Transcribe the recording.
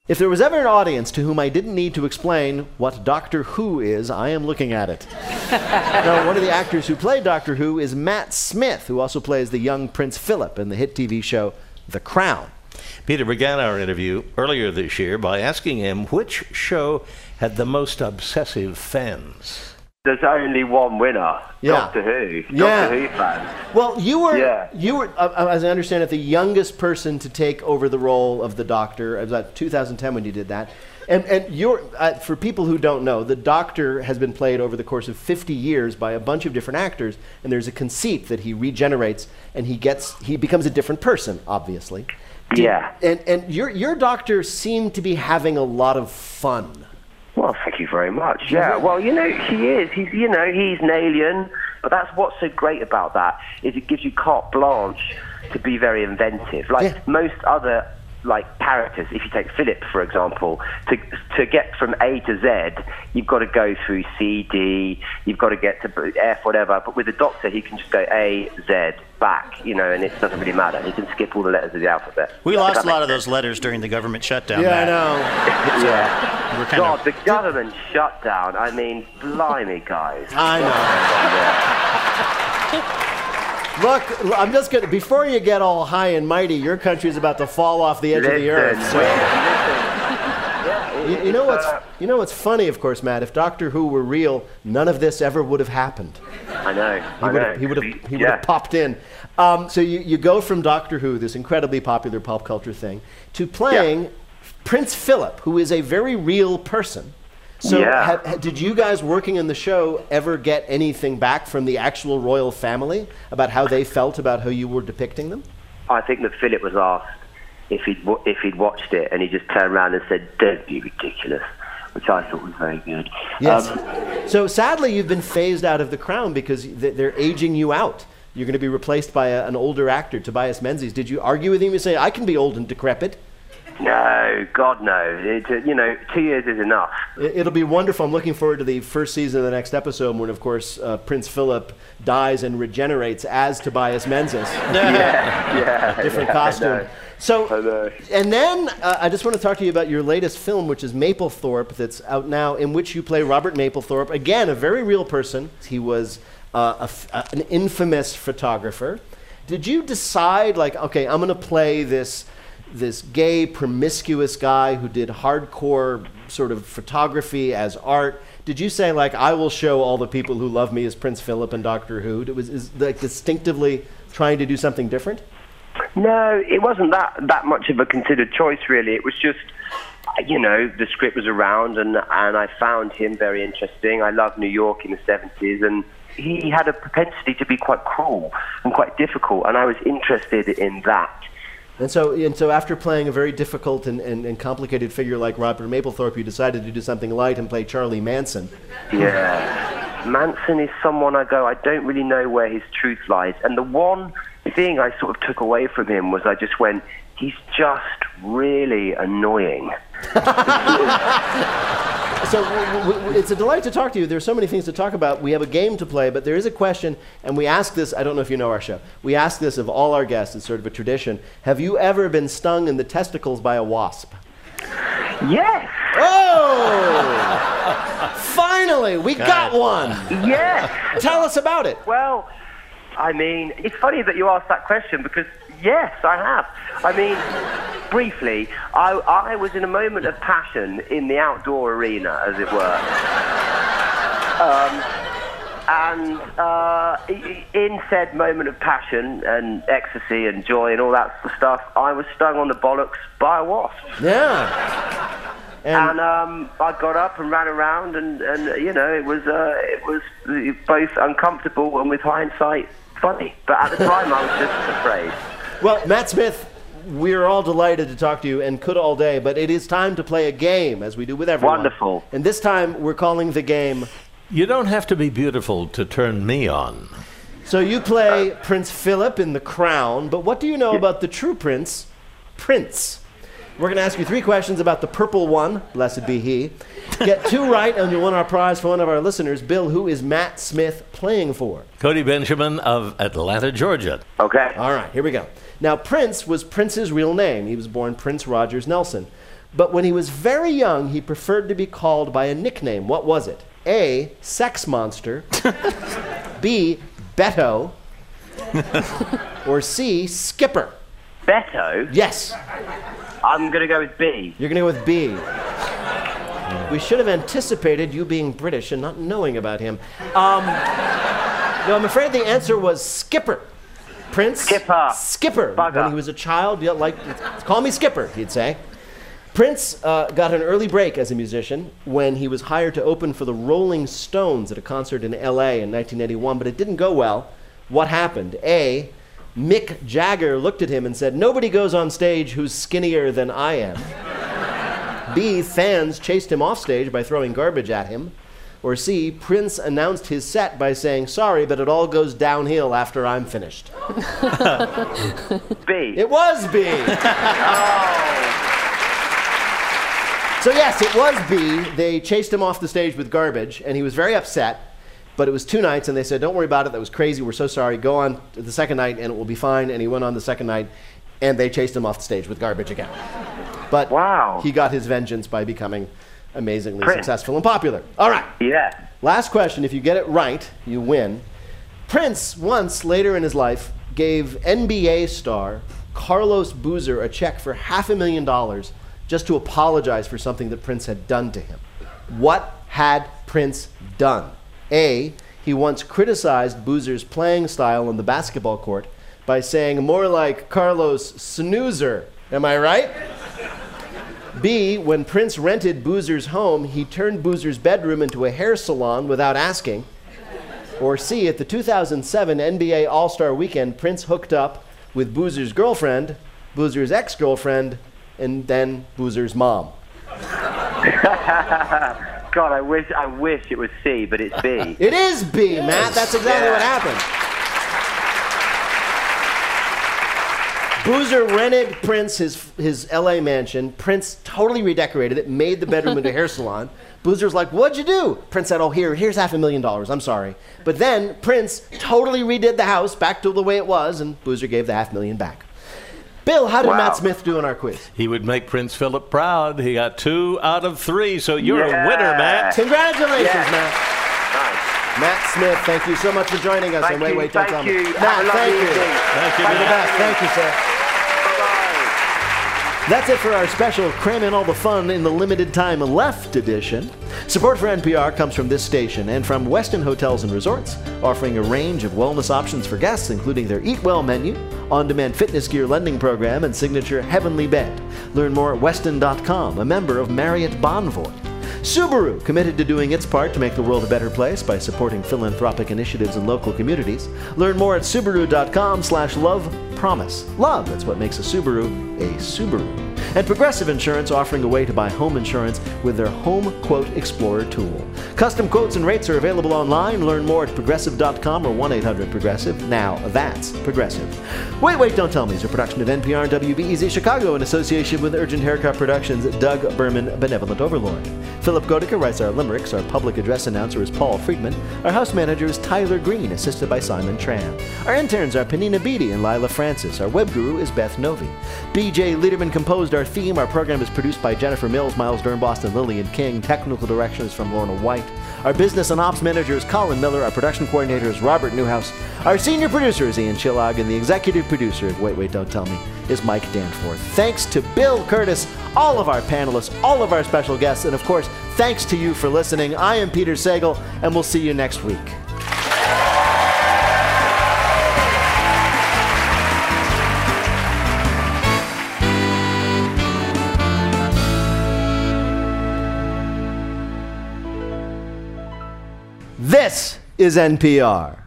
If there was ever an audience to whom I didn't need to explain what Doctor Who is, I am looking at it. Now, one of the actors who played Doctor Who is Matt Smith, who also plays the young Prince Philip in the hit TV show The Crown. Peter began our interview earlier this year by asking him which show had the most obsessive fans. There's only one winner, Doctor Who. Doctor Who fan. Well, you were, as I understand it, the youngest person to take over the role of the Doctor. It was about 2010 when you did that. And you're, for people who don't know, the Doctor has been played over the course of 50 years by a bunch of different actors, and there's a conceit that he regenerates, and he becomes a different person, obviously. And your Doctor seemed to be having a lot of fun. Well, thank you very much. Yeah, well, he is. He's an alien. But that's what's so great about that, is it gives you carte blanche to be very inventive. Like most other characters, if you take Philip, for example, to get from A to Z, you've got to go through C, D, you've got to get to F, whatever. But with the Doctor, he can just go A, Z, back, and it doesn't really matter. He can skip all the letters of the alphabet. We lost a lot of those letters during the government shutdown. Yeah, I know. God, the government shutdown. I mean, blimey, guys. I know. Look, I'm just going to, before you get all high and mighty, your country is about to fall off the edge of the earth. So. You know what's funny, of course, Matt? If Doctor Who were real, none of this ever would have happened. I know. He would have popped in. So you go from Doctor Who, this incredibly popular pop culture thing, to playing Prince Philip, who is a very real person. So did you guys working in the show ever get anything back from the actual royal family about how they felt about how you were depicting them? I think that Philip was asked if he'd watched it, and he just turned around and said, "Don't be ridiculous," which I thought was very good. Yes. So sadly, you've been phased out of The Crown because they're aging you out. You're going to be replaced by an older actor, Tobias Menzies. Did you argue with him and say, "I can be old and decrepit"? No, God, no. 2 years is enough. It'll be wonderful. I'm looking forward to the first season of the next episode when, of course, Prince Philip dies and regenerates as Tobias Menzies. Different costume. So, and then I just want to talk to you about your latest film, which is Mapplethorpe, that's out now, in which you play Robert Mapplethorpe. Again, a very real person. He was an infamous photographer. Did you decide, okay, I'm going to play this gay, promiscuous guy who did hardcore sort of photography as art? Did you say, I will show all the people who love me as Prince Philip and Doctor Who? Is distinctively trying to do something different? No, it wasn't that much of a considered choice, really. It was just, the script was around, and I found him very interesting. I loved New York in the 70s, and he had a propensity to be quite cruel and quite difficult, and I was interested in that. And so after playing a very difficult and complicated figure like Robert Mapplethorpe, you decided to do something light and play Charlie Manson. Yeah. Manson is someone I don't really know where his truth lies. And the one thing I sort of took away from him was I just went, he's just really annoying. So it's a delight to talk to you. There's so many things to talk about. We have a game to play, but there is a question, and we ask this, I don't know if you know our show, we ask this of all our guests, it's sort of a tradition. Have you ever been stung in the testicles by a wasp? Yes! Oh! Finally, we got one! Yes! Tell us about it. Well, it's funny that you asked that question because, yes, I have. Briefly, I was in a moment of passion in the outdoor arena, as it were. In said moment of passion and ecstasy and joy and all that stuff, I was stung on the bollocks by a wasp. Yeah. And I got up and ran around, and it was both uncomfortable and, with hindsight, funny. But at the time, I was just afraid. Well, Matt Smith, we're all delighted to talk to you and could all day, but it is time to play a game, as we do with everyone. Wonderful. And this time, we're calling the game... You don't have to be beautiful to turn me on. So you play Prince Philip in The Crown, but what do you know about the true prince, Prince? We're going to ask you 3 questions about the purple one, blessed be he. Get 2 right, and you'll win our prize for one of our listeners. Bill, who is Matt Smith playing for? Cody Benjamin of Atlanta, Georgia. Okay. All right, here we go. Now, Prince was Prince's real name. He was born Prince Rogers Nelson. But when he was very young, he preferred to be called by a nickname. What was it? A, Sex Monster, B, Beto, or C, Skipper? Beto? Yes. I'm going to go with B. You're going to go with B. We should have anticipated you being British and not knowing about him. No, I'm afraid the answer was Skipper. Prince? Skipper. Bugger. When he was a child, call me Skipper, he'd say. Prince got an early break as a musician when he was hired to open for the Rolling Stones at a concert in L.A. in 1981, but it didn't go well. What happened? A, Mick Jagger looked at him and said, "Nobody goes on stage who's skinnier than I am." B, fans chased him off stage by throwing garbage at him. Or C, Prince announced his set by saying, "Sorry, but it all goes downhill after I'm finished." B. It was B. So yes, it was B. They chased him off the stage with garbage, and he was very upset. But it was 2 nights, and they said, "Don't worry about it. That was crazy. We're so sorry. Go on to the second night, and it will be fine." And he went on the second night, and they chased him off the stage with garbage again. But wow. He got his vengeance by becoming amazingly successful and popular. All right. Yeah. Last question. If you get it right, you win. Prince once, later in his life, gave NBA star Carlos Boozer a check for $500,000 just to apologize for something that Prince had done to him. What had Prince done? A, he once criticized Boozer's playing style on the basketball court by saying, "More like Carlos Snoozer." Am I right? B, when Prince rented Boozer's home, he turned Boozer's bedroom into a hair salon without asking. Or C, at the 2007 NBA All-Star Weekend, Prince hooked up with Boozer's girlfriend, Boozer's ex-girlfriend, and then Boozer's mom. God, I wish it was C, but it's B. It is B, Matt. That's exactly what happened. Boozer rented Prince his L.A. mansion. Prince totally redecorated it, made the bedroom into a hair salon. Boozer's like, "What'd you do?" Prince said, here's $500,000. I'm sorry. But then Prince totally redid the house back to the way it was, and Boozer gave the $500,000 back. Bill, how did Matt Smith do in our quiz? He would make Prince Philip proud. He got 2 out of 3, so you're a winner, Matt. Congratulations, Matt. Nice. Matt Smith, thank you so much for joining us on Wait, Don't Tell Me. Matt, thank you. Thank you, Matt. Thank you, sir. That's it for our special Cram in All the Fun in the Limited Time Left edition. Support for NPR comes from this station and from Westin Hotels and Resorts, offering a range of wellness options for guests, including their Eat Well menu, on-demand fitness gear lending program, and signature Heavenly Bed. Learn more at Westin.com, a member of Marriott Bonvoy. Subaru, committed to doing its part to make the world a better place by supporting philanthropic initiatives in local communities. Learn more at Subaru.com/lovepromise. Love, that's what makes a Subaru a Subaru. And Progressive Insurance, offering a way to buy home insurance with their Home Quote Explorer tool. Custom quotes and rates are available online. Learn more at Progressive.com or 1-800-PROGRESSIVE. Now, that's Progressive. Wait, Don't Tell Me is a production of NPR and WBEZ Chicago in association with Urgent Haircut Productions' Doug Berman, Benevolent Overlord. Philip Godica writes our limericks. Our public address announcer is Paul Friedman. Our house manager is Tyler Green, assisted by Simon Tran. Our interns are Panina Beatty and Lila Francis. Our web guru is Beth Novi. BJ Liederman composed our theme. Our program is produced by Jennifer Mills, Miles Dernboston, and Lillian King. Technical direction is from Lorna White. Our business and ops manager is Colin Miller. Our production coordinator is Robert Newhouse. Our senior producer is Ian Chillog, and the executive producer of Wait, Don't Tell Me is Mike Danforth. Thanks to Bill Curtis, all of our panelists, all of our special guests, and of course, thanks to you for listening. I am Peter Sagal, and we'll see you next week. This is NPR.